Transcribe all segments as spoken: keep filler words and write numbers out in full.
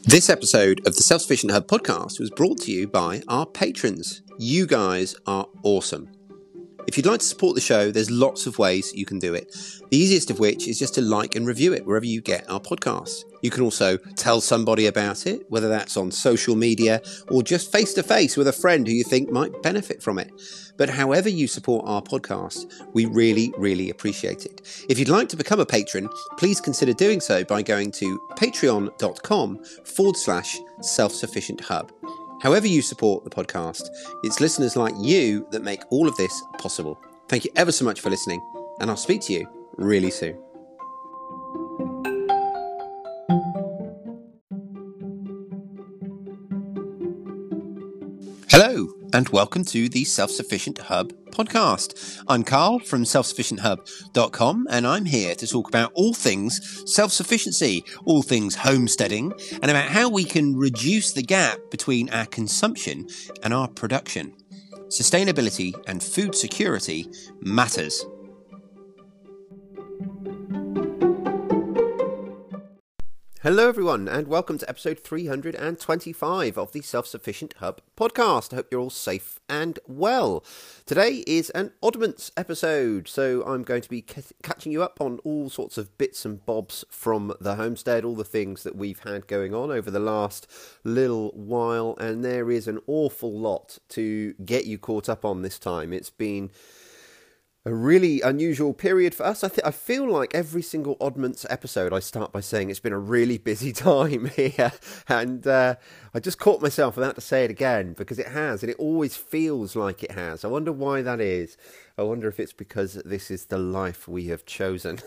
This episode of the Self-Sufficient Hub podcast was brought to you by our patrons. You guys are awesome. If you'd like to support the show, there's lots of ways you can do it. The easiest of which is just to like and review it wherever you get our podcasts. You can also tell somebody about it, whether that's on social media or just face-to-face with a friend who you think might benefit from it. But however you support our podcast, we really, really appreciate it. If you'd like to become a patron, please consider doing so by going to patreon.com forward slash self-sufficient hub. However you support the podcast, it's listeners like you that make all of this possible. Thank you ever so much for listening, and I'll speak to you really soon. Hello, and welcome to the Self-Sufficient Hub podcast. I'm Carl from self sufficient hub dot com, and I'm here to talk about all things self-sufficiency, all things homesteading, and about how we can reduce the gap between our consumption and our production. Sustainability and food security matters. Hello everyone, and welcome to episode three hundred twenty-five of the Self-Sufficient Hub podcast. I hope you're all safe and well. Today is an oddments episode, so I'm going to be c- catching you up on all sorts of bits and bobs from the homestead, all the things that we've had going on over the last little while, and there is an awful lot to get you caught up on this time. It's been a really unusual period for us. I th- I feel like every single Oddments episode I start by saying it's been a really busy time here, and uh, I just caught myself about to say it again because it has, and it always feels like it has. I wonder why that is. I wonder if it's because this is the life we have chosen.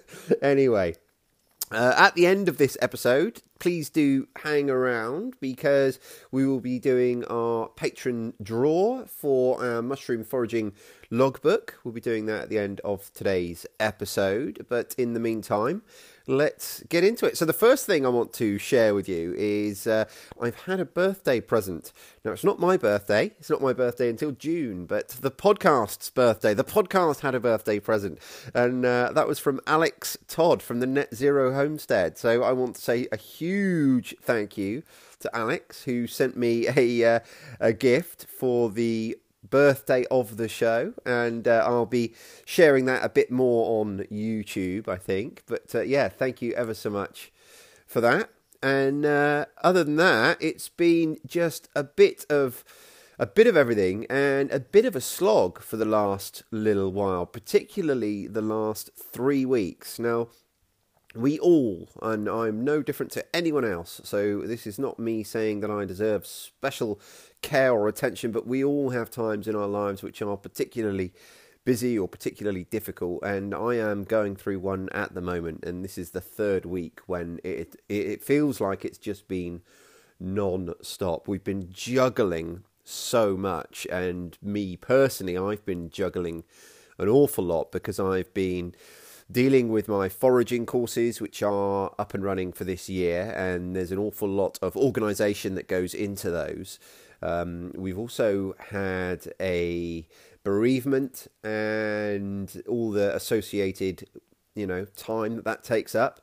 Anyway, uh, at the end of this episode, please do hang around because we will be doing our patron draw for our mushroom foraging logbook. We'll be doing that at the end of today's episode. But in the meantime, let's get into it. So the first thing I want to share with you is uh, I've had a birthday present. Now, it's not my birthday. It's not my birthday until June, but the podcast's birthday. The podcast had a birthday present. And uh, that was from Alex Todd from the Net Zero Homestead. So I want to say a huge thank you to Alex, who sent me a, uh, a gift for the birthday of the show, and uh, I'll be sharing that a bit more on YouTube, I think. But uh, yeah, thank you ever so much for that. And uh, other than that, it's been just a bit of a bit of everything and a bit of a slog for the last little while, particularly the last three weeks. Now, we all, and I'm no different to anyone else, so this is not me saying that I deserve special care or attention, but we all have times in our lives which are particularly busy or particularly difficult, and I am going through one at the moment, and this is the third week when it it feels like it's just been non-stop. We've been juggling so much, and me personally, I've been juggling an awful lot because I've been dealing with my foraging courses, which are up and running for this year, and there's an awful lot of organisation that goes into those. Um, we've also had a bereavement and all the associated, you know, time that that takes up.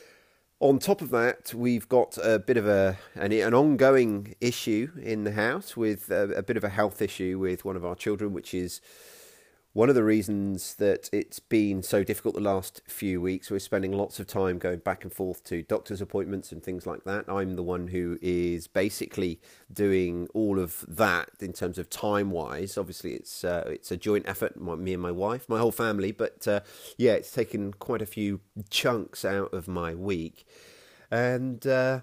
On top of that, we've got a bit of a an, an ongoing issue in the house with a, a bit of a health issue with one of our children, which is one of the reasons that it's been so difficult the last few weeks. We're spending lots of time going back and forth to doctor's appointments and things like that. I'm the one who is basically doing all of that in terms of time-wise. Obviously, it's uh, it's a joint effort, my, me and my wife, my whole family. But uh, yeah, it's taken quite a few chunks out of my week. And Uh,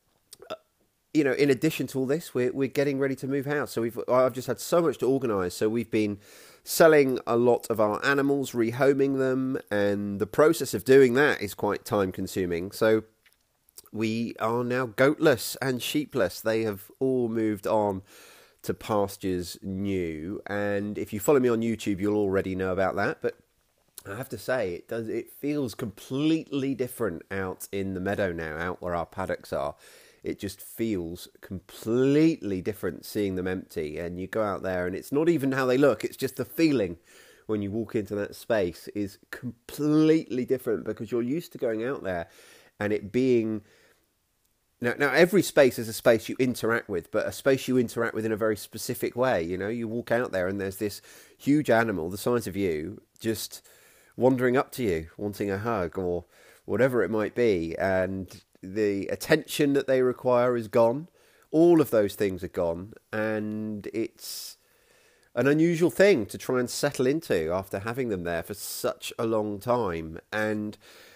you know, in addition to all this, we're we're getting ready to move house. So we've I've just had so much to organise. So we've been selling a lot of our animals, rehoming them, and the process of doing that is quite time consuming. So we are now goatless and sheepless. They have all moved on to pastures new. And if you follow me on YouTube, you'll already know about that. But I have to say, it does it feels completely different out in the meadow now, out where our paddocks are. It just feels completely different seeing them empty, and you go out there and it's not even how they look, it's just the feeling when you walk into that space is completely different because you're used to going out there and it being Now, now every space is a space you interact with, but a space you interact with in a very specific way. You know, you walk out there and there's this huge animal the size of you just wandering up to you, wanting a hug or whatever it might be, and the attention that they require is gone. All of those things are gone, and it's an unusual thing to try and settle into after having them there for such a long time. And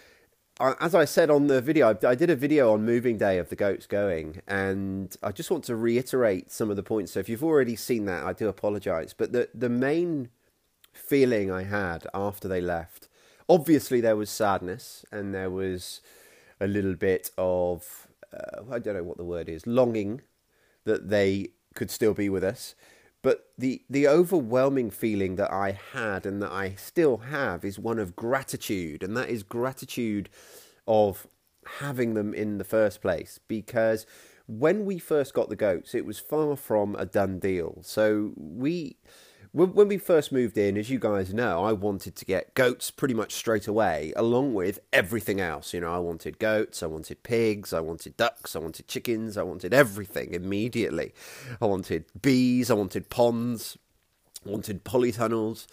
as I said on the video, I did a video on moving day of the goats going, and I just want to reiterate some of the points. So if you've already seen that, I do apologise. But the, the main feeling I had after they left, obviously there was sadness, and there was a little bit of, uh, I don't know what the word is, longing that they could still be with us. But the, the overwhelming feeling that I had and that I still have is one of gratitude. And that is gratitude of having them in the first place. Because when we first got the goats, it was far from a done deal. So we... When we first moved in, as you guys know, I wanted to get goats pretty much straight away, along with everything else. You know, I wanted goats, I wanted pigs, I wanted ducks, I wanted chickens, I wanted everything immediately. I wanted bees, I wanted ponds, I wanted polytunnels.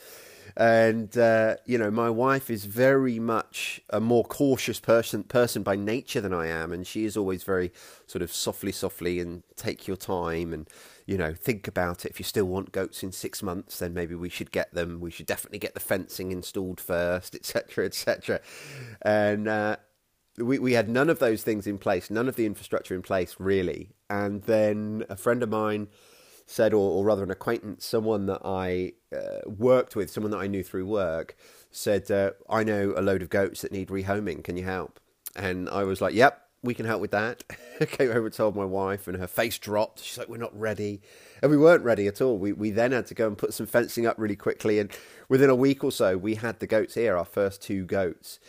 And, uh, you know, my wife is very much a more cautious person person by nature than I am. And she is always very sort of softly, softly and take your time and, you know, think about it. If you still want goats in six months, then maybe we should get them. We should definitely get the fencing installed first, et cetera, et cetera. And uh, we, we had none of those things in place, none of the infrastructure in place, really. And then a friend of mine said, or, or rather an acquaintance, someone that I uh, worked with, someone that I knew through work, said, uh, I know a load of goats that need rehoming. Can you help? And I was like, yep, we can help with that. I came over and told my wife, and her face dropped. She's like, we're not ready. And we weren't ready at all. We we then had to go and put some fencing up really quickly. And within a week or so, we had the goats here, our first two goats.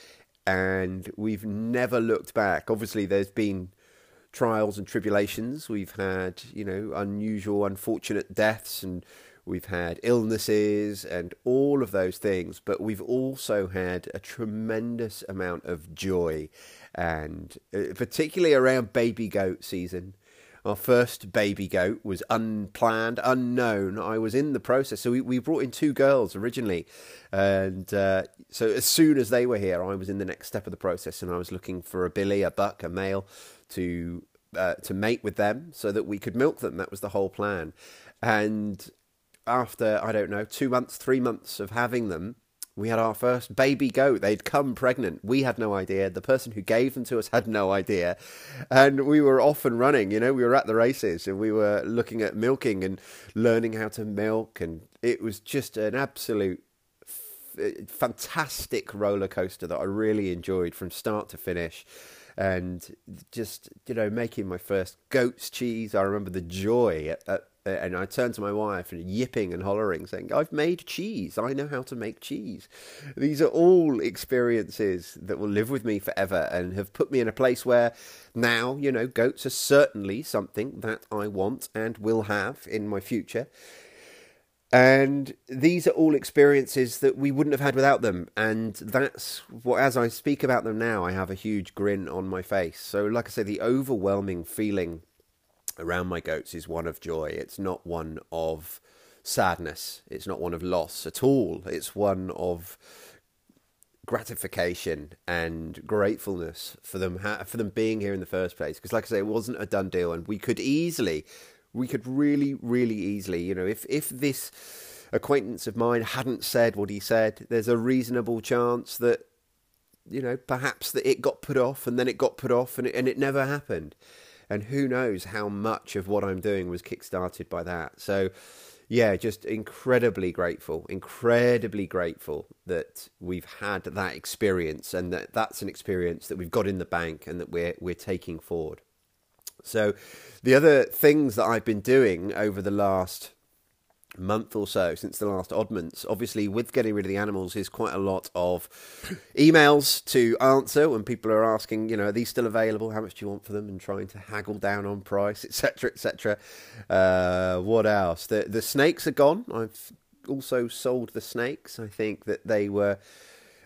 And we've never looked back. Obviously, there's been trials and tribulations. We've had, you know, unusual, unfortunate deaths, and we've had illnesses and all of those things, but we've also had a tremendous amount of joy, and uh, particularly around baby goat season. Our first baby goat was unplanned, unknown. I was in the process. So we, we brought in two girls originally. And uh, so as soon as they were here, I was in the next step of the process, and I was looking for a billy, a buck, a male to uh, to mate with them so that we could milk them. That was the whole plan. And after, I don't know, two months, three months of having them, we had our first baby goat. They'd come pregnant. We had no idea. The person who gave them to us had no idea. And we were off and running, you know, we were at the races, and we were looking at milking and learning how to milk. And it was just an absolute f- fantastic roller coaster that I really enjoyed from start to finish. And just, you know, making my first goat's cheese. I remember the joy at, at and I turned to my wife and yipping and hollering, saying, I've made cheese. I know how to make cheese. These are all experiences that will live with me forever and have put me in a place where now, you know, goats are certainly something that I want and will have in my future. And these are all experiences that we wouldn't have had without them. And that's what, as I speak about them now, I have a huge grin on my face. So like I say, the overwhelming feeling around my goats is one of joy. It's not one of sadness. It's not one of loss at all. It's one of gratification and gratefulness for them ha- for them being here in the first place. Because like I say, it wasn't a done deal, and we could easily, we could really, really easily, you know, if if this acquaintance of mine hadn't said what he said, there's a reasonable chance that, you know, perhaps that it got put off, and then it got put off, and it, and it never happened. And who knows how much of what I'm doing was kickstarted by that. So, yeah, just incredibly grateful, incredibly grateful that we've had that experience, and that that's an experience that we've got in the bank and that we're we're taking forward. So, the other things that I've been doing over the last month or so, since the last oddments, obviously with getting rid of the animals, is quite a lot of emails to answer when people are asking, you know, are these still available? How much do you want for them? And trying to haggle down on price, et cetera, et cetera. Uh, what else? The the snakes are gone. I've also sold the snakes. I think that they were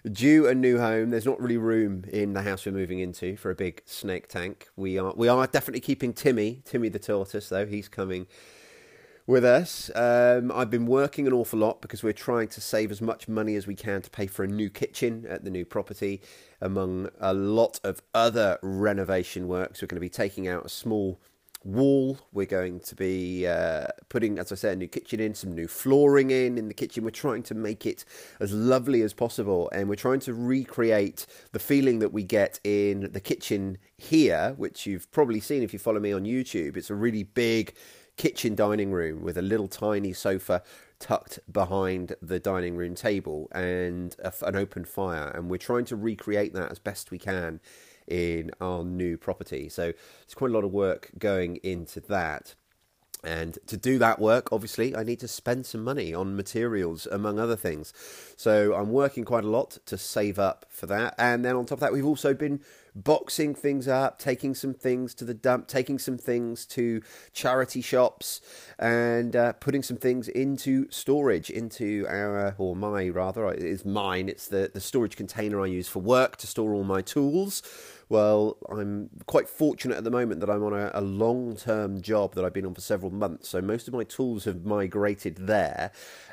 due a new home. There's not really room in the house we're moving into for a big snake tank. We are we are definitely keeping Timmy, Timmy the tortoise, though. He's coming with us. Um, I've been working an awful lot because we're trying to save as much money as we can to pay for a new kitchen at the new property, among a lot of other renovation works. We're going to be taking out a small wall. We're going to be uh, putting, as I said, a new kitchen in, some new flooring in in the kitchen. We're trying to make it as lovely as possible, and we're trying to recreate the feeling that we get in the kitchen here, which you've probably seen if you follow me on YouTube. It's a really big kitchen dining room with a little tiny sofa tucked behind the dining room table and a, an open fire, and we're trying to recreate that as best we can in our new property. So there's quite a lot of work going into that. And to do that work, obviously, I need to spend some money on materials, among other things. So I'm working quite a lot to save up for that. And then on top of that, we've also been boxing things up, taking some things to the dump, taking some things to charity shops, and uh, putting some things into storage, into our, or my rather, it is mine. It's the, the storage container I use for work to store all my tools. Well, I'm quite fortunate at the moment that I'm on a, a long-term job that I've been on for several months. So most of my tools have migrated there,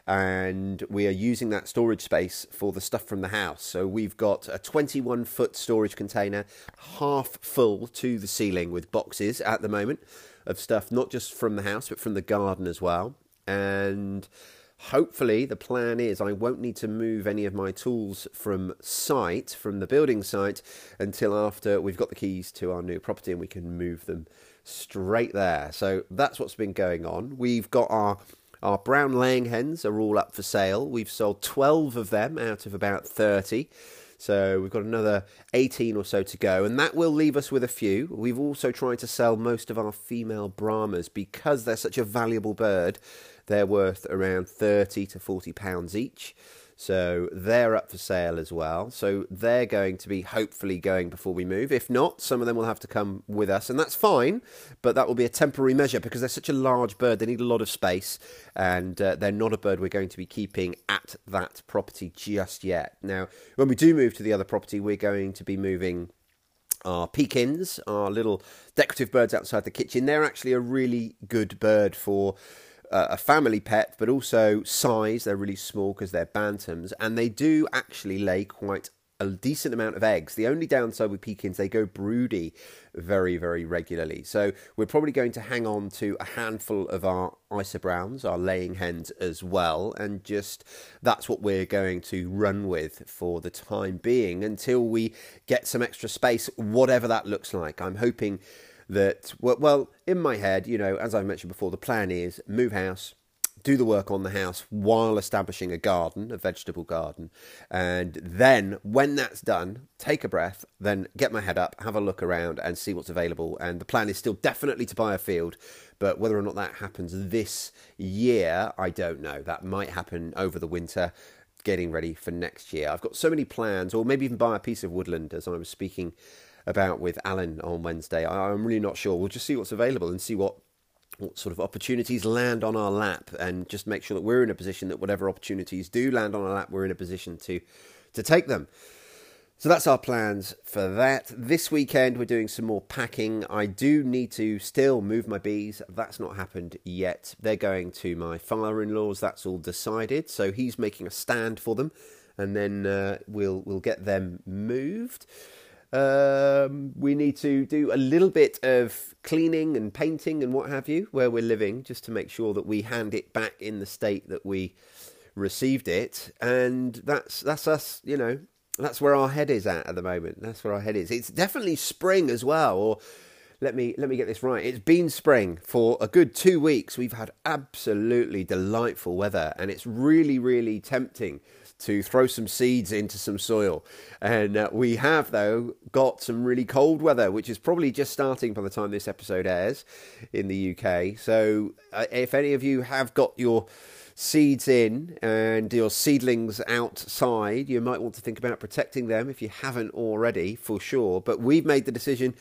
and we are using that storage space for the stuff from the house. So we've got a twenty-one foot storage container, half full to the ceiling with boxes at the moment of stuff, not just from the house, but from the garden as well. And hopefully the plan is I won't need to move any of my tools from site, from the building site, until after we've got the keys to our new property and we can move them straight there. So that's what's been going on. We've got our our brown laying hens are all up for sale. We've sold twelve of them out of about thirty. So we've got another eighteen or so to go, and that will leave us with a few. We've also tried to sell most of our female Brahmas because they're such a valuable bird. They're worth around thirty to forty pounds each. So they're up for sale as well. So they're going to be hopefully going before we move. If not, some of them will have to come with us, and that's fine. But that will be a temporary measure because they're such a large bird. They need a lot of space, and uh, they're not a bird we're going to be keeping at that property just yet. Now, when we do move to the other property, we're going to be moving our peakins, our little decorative birds outside the kitchen. They're actually a really good bird for Uh, a family pet, but also size. They're really small because they're bantams, and they do actually lay quite a decent amount of eggs. The only downside with peakins, they go broody very, very regularly. So we're probably going to hang on to a handful of our Isa Browns, our laying hens as well, and just that's what we're going to run with for the time being until we get some extra space, whatever that looks like. I'm hoping that, well, well, in my head, you know, as I mentioned before, the plan is move house, do the work on the house while establishing a garden, a vegetable garden. And then when that's done, take a breath, then get my head up, have a look around and see what's available. And the plan is still definitely to buy a field, but whether or not that happens this year, I don't know. That might happen over the winter, getting ready for next year. I've got so many plans, or maybe even buy a piece of woodland, as I was speaking about with Alan on Wednesday. I'm really not sure. We'll just see what's available and see what what sort of opportunities land on our lap, and just make sure that we're in a position that whatever opportunities do land on our lap, we're in a position to to take them. So that's our plans for that. This weekend we're doing some more packing. I do need to still move my bees. That's not happened yet. They're going to my father-in-law's. That's all decided. So he's making a stand for them, and then uh, we'll we'll get them moved. Um, we need to do a little bit of cleaning and painting and what have you where we're living, just to make sure that we hand it back in the state that we received it. And that's that's us, you know, that's where our head is at at the moment. That's where our head is. It's definitely spring as well, or let me let me get this right. It's been spring for a good two weeks. We've had absolutely delightful weather, and it's really, really tempting to throw some seeds into some soil. And uh, we have, though, got some really cold weather, which is probably just starting by the time this episode airs in the U K. So uh, if any of you have got your seeds in and your seedlings outside, you might want to think about protecting them if you haven't already, for sure. But we've made the decision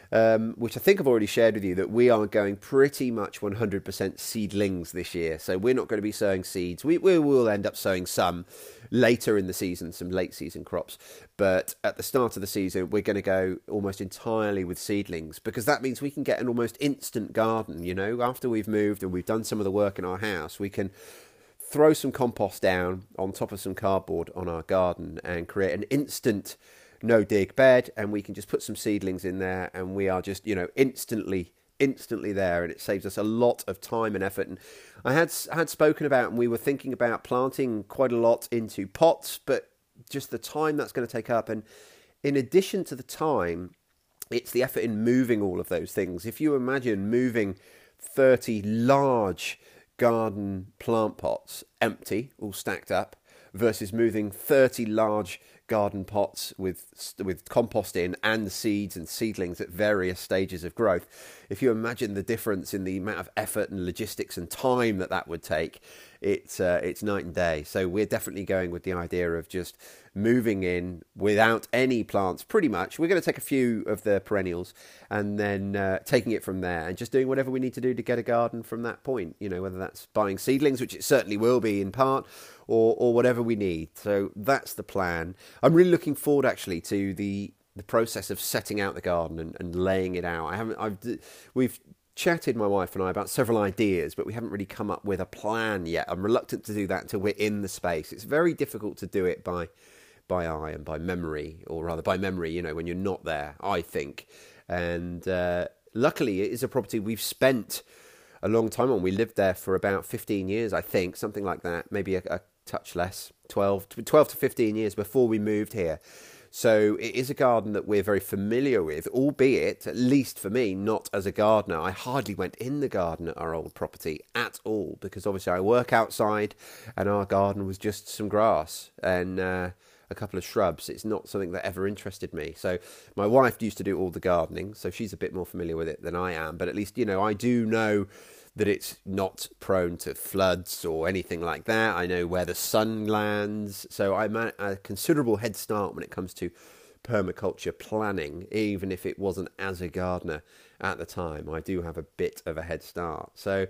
um, which I think I've already shared with you, that we are going pretty much one hundred percent seedlings this year. So we're not going to be sowing seeds. We, we will end up sowing some later in the season, some late season crops. But at the start of the season, we're going to go almost entirely with seedlings, because that means we can get an almost instant garden. You know, after we've moved and we've done some of the work in our house, we can throw some compost down on top of some cardboard on our garden and create an instant no-dig bed, and we can just put some seedlings in there, and we are just, you know, instantly, instantly there, and it saves us a lot of time and effort. And I had had spoken about, and we were thinking about planting quite a lot into pots, but just the time that's going to take up, and in addition to the time, it's the effort in moving all of those things. If you imagine moving thirty large garden plant pots, empty, all stacked up, versus moving thirty large garden pots with with compost in and seeds and seedlings at various stages of growth. If you imagine the difference in the amount of effort and logistics and time that that would take, it's uh, it's night and day. So we're definitely going with the idea of just moving in without any plants, pretty much. We're going to take a few of the perennials and then uh, taking it from there and just doing whatever we need to do to get a garden from that point, you know, whether that's buying seedlings, which it certainly will be in part, or or whatever we need. So that's the plan. I'm really looking forward actually to the the process of setting out the garden and, and laying it out. I haven't I've we've chatted, my wife and I, about several ideas, but we haven't really come up with a plan yet. I'm reluctant to do that until we're in the space. It's very difficult to do it by by eye and by memory, or rather by memory, you know, when you're not there, I think. And uh, luckily it is a property we've spent a long time on. We lived there for about fifteen years, I think, something like that, maybe a, a touch less, twelve, twelve to fifteen years before we moved here. So it is a garden that we're very familiar with, albeit, at least for me, not as a gardener. I hardly went in the garden at our old property at all, because obviously I work outside and our garden was just some grass and uh, a couple of shrubs. It's not something that ever interested me. So my wife used to do all the gardening, so she's a bit more familiar with it than I am. But at least, you know, I do know that it's not prone to floods or anything like that. I know where the sun lands. So I'm at a considerable head start when it comes to permaculture planning, even if it wasn't as a gardener at the time. I do have a bit of a head start. So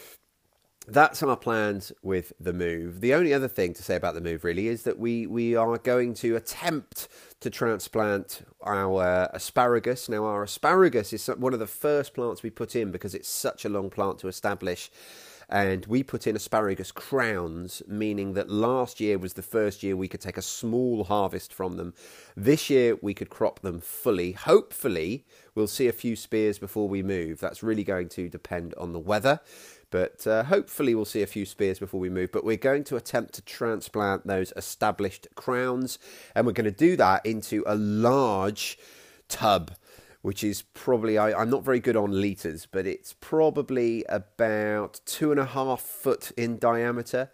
that's our plans with the move. The only other thing to say about the move really is that we, we are going to attempt to transplant our asparagus. Now, our asparagus is one of the first plants we put in because it's such a long plant to establish. And we put in asparagus crowns, meaning that last year was the first year we could take a small harvest from them. This year we could crop them fully. Hopefully, we'll see a few spears before we move. That's really going to depend on the weather. But uh, hopefully we'll see a few spears before we move. But we're going to attempt to transplant those established crowns. And we're going to do that into a large tub, which is probably, I, I'm not very good on litres, but it's probably about two and a half foot in diameter.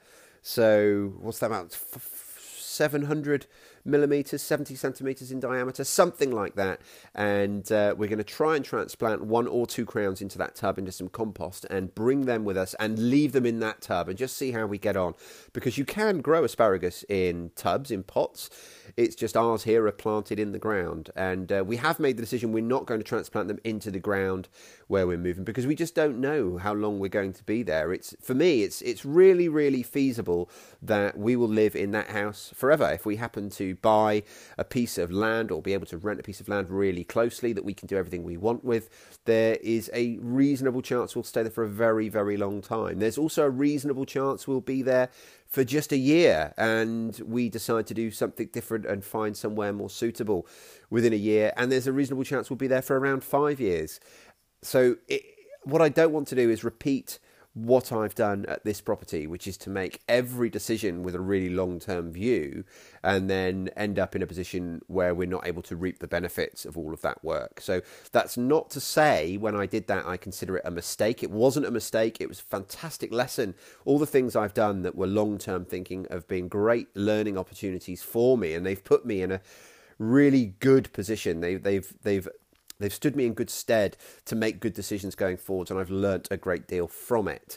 So what's that, about seven hundred millimetres, seventy centimetres in diameter, something like that. And uh, we're going to try and transplant one or two crowns into that tub, into some compost, and bring them with us and leave them in that tub and just see how we get on. Because you can grow asparagus in tubs, in pots. It's just ours here are planted in the ground. And uh, we have made the decision we're not going to transplant them into the ground where we're moving, because we just don't know how long we're going to be there. It's for me, it's it's really, really feasible that we will live in that house forever. If we happen to buy a piece of land or be able to rent a piece of land really closely that we can do everything we want with, there is a reasonable chance we'll stay there for a very, very long time. There's also a reasonable chance we'll be there for just a year and we decide to do something different and find somewhere more suitable within a year. And there's a reasonable chance we'll be there for around five years. So it, what I don't want to do is repeat what I've done at this property, which is to make every decision with a really long-term view and then end up in a position where we're not able to reap the benefits of all of that work. So that's not to say when I did that I consider it a mistake. It wasn't a mistake. It was a fantastic lesson. All the things I've done that were long-term thinking have been great learning opportunities for me, and they've put me in a really good position. They, they've they've They've stood me in good stead to make good decisions going forward, and I've learnt a great deal from it.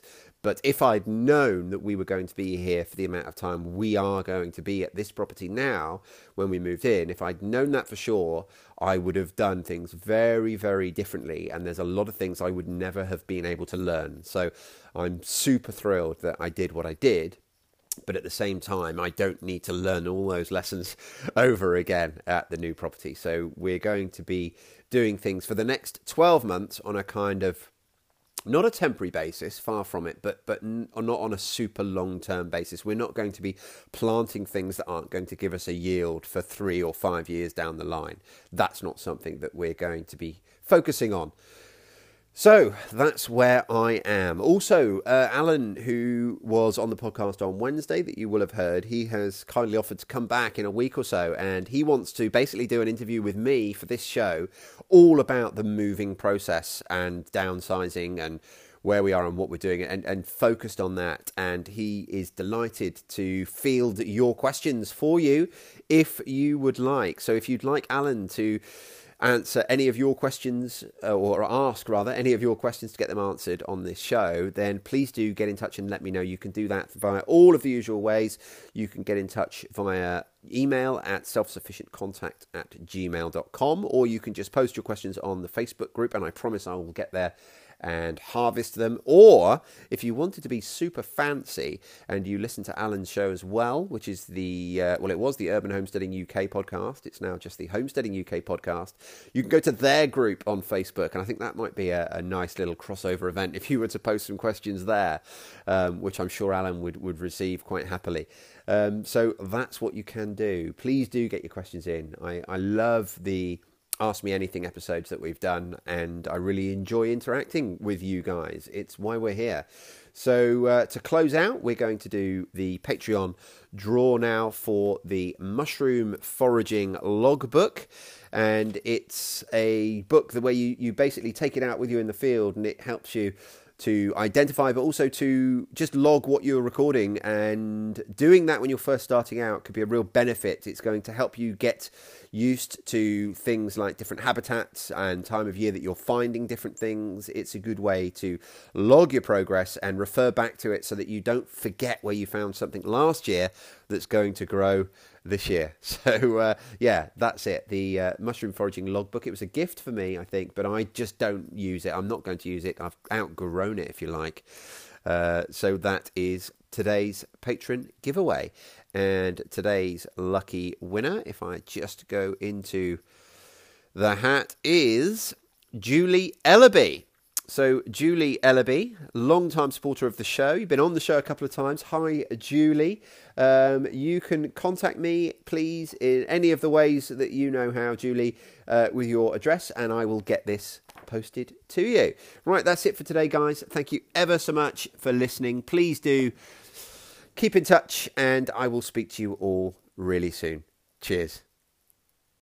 But if I'd known that we were going to be here for the amount of time we are going to be at this property now, when we moved in, if I'd known that for sure, I would have done things very, very differently. And there's a lot of things I would never have been able to learn. So I'm super thrilled that I did what I did. But at the same time, I don't need to learn all those lessons over again at the new property. So we're going to be doing things for the next twelve months on a kind of, not a temporary basis, far from it, but but n- not on a super long-term basis. We're not going to be planting things that aren't going to give us a yield for three or five years down the line. That's not something that we're going to be focusing on. So that's where I am. Also, uh, Alan, who was on the podcast on Wednesday that you will have heard, he has kindly offered to come back in a week or so, and he wants to basically do an interview with me for this show all about the moving process and downsizing and where we are and what we're doing, and, and focused on that. And he is delighted to field your questions for you if you would like. So if you'd like Alan to answer any of your questions, uh, or ask rather any of your questions to get them answered on this show, then please do get in touch and let me know. You can do that via all of the usual ways. You can get in touch via email at selfsufficientcontact at gmail dot com, or you can just post your questions on the Facebook group, and I promise I will get there and harvest them. Or if you wanted to be super fancy and you listen to Alan's show as well, which is the, uh, well, it was the Urban Homesteading U K podcast. It's now just the Homesteading U K podcast. You can go to their group on Facebook, and I think that might be a, a nice little crossover event if you were to post some questions there, um, which I'm sure Alan would, would receive quite happily. Um, so that's what you can do. Please do get your questions in. I, I love the Ask Me Anything episodes that we've done, and I really enjoy interacting with you guys. It's why we're here. So uh, to close out, we're going to do the Patreon draw now for the Mushroom Foraging Logbook. And it's a book the way you, you basically take it out with you in the field, and it helps you to identify, but also to just log what you're recording. And doing that when you're first starting out could be a real benefit. It's going to help you get used to things like different habitats and time of year that you're finding different things. It's a good way to log your progress and refer back to it so that you don't forget where you found something last year that's going to grow this year. So uh, yeah, that's it. The uh, Mushroom Foraging Logbook. It was a gift for me, I think, but I just don't use it. I'm not going to use it. I've outgrown it, if you like. Uh, so that is today's patron giveaway. And today's lucky winner, if I just go into the hat, is Julie Ellaby. So Julie Ellaby, long-time supporter of the show. You've been on the show a couple of times. Hi, Julie. Um, you can contact me, please, in any of the ways that you know how, Julie, uh, with your address, and I will get this posted to you. Right, that's it for today, guys. Thank you ever so much for listening. Please do keep in touch, and I will speak to you all really soon. Cheers.